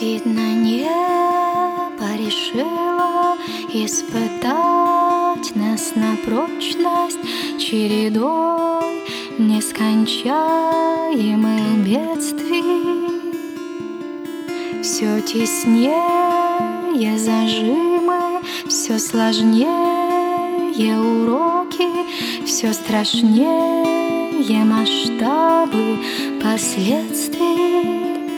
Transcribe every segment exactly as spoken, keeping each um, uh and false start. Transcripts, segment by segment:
Видно, небо решило испытать нас на прочность чередой нескончаемых бедствий. Все теснее зажимы, все сложнее уроки, все страшнее масштабы последствий.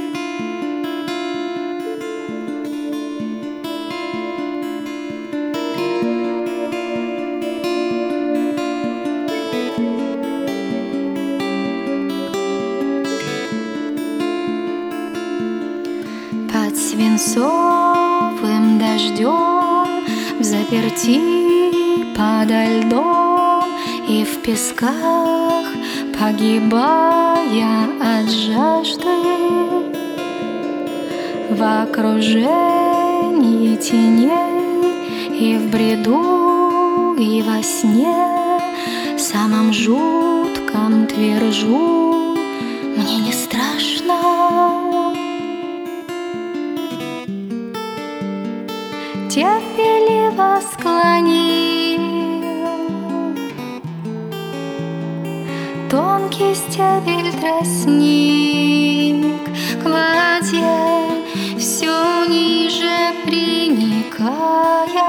Под свинцовым дождем, взаперти подо льдом и в песках, погибая от жажды, в окружении теней и в бреду, и во сне, самом жутком твержу, мне не страшно. Терпеливо склонил тонкий стебель тростник к воде, все ниже приникая.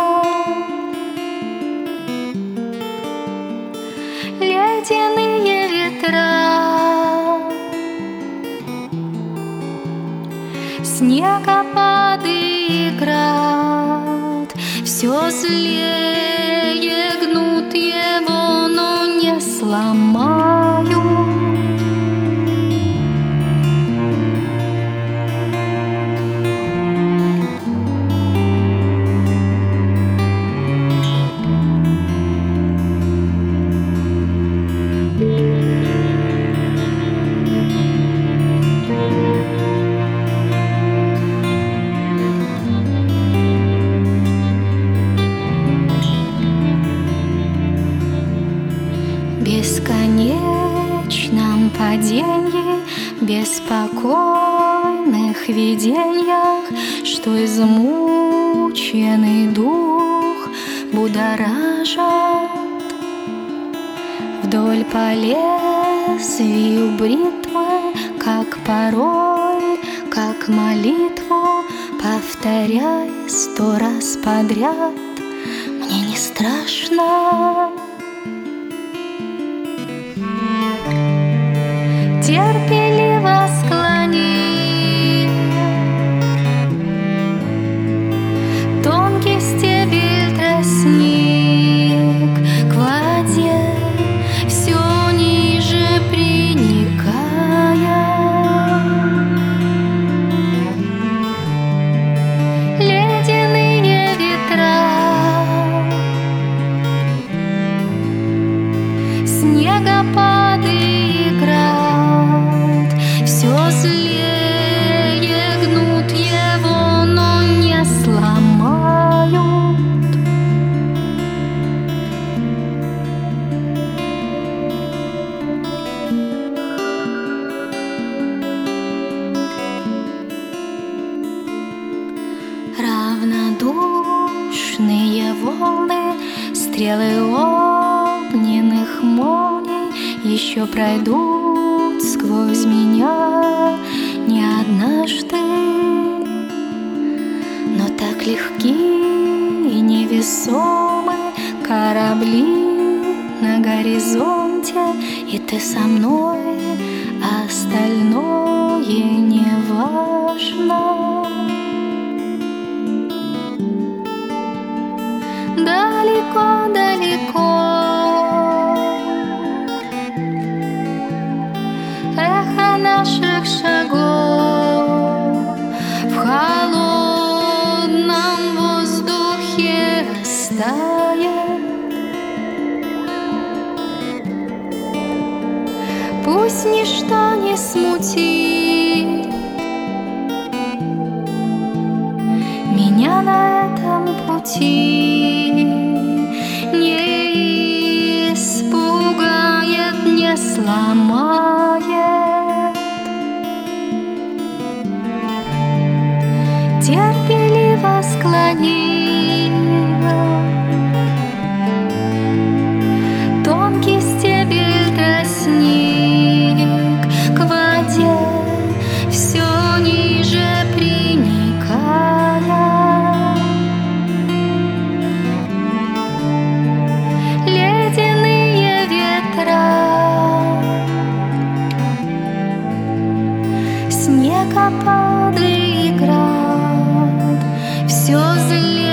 Ледяные ветра, снегопады и град, все злее гнут его, но не сломают. В бесконечном падении, беспокойных видениях, что измученный дух будоражат, вдоль по лезвию бритвы, как пароль, как молитву, повторяй сто раз подряд, мне не страшно. Терпеливо склонил тонкий стебель тростник к воде, все ниже приникая. Ледяные ветра, снегопады и град, все злее гнут его, но не сломают. Равнодушные волны, стрелы огненных молний еще пройдут сквозь меня не однажды, но так легки и невесомы корабли на горизонте, и ты со мной, а остальное не важно. Далеко-далеко эхо наших шагов в холодном воздухе растает. Пусть ничто не смутит меня на этом пути, не испугает, не сломает. дерево склонила, тонкий стебель тростник к воде все ниже приникая. Ледяные ветра, снегопады и град, все злее.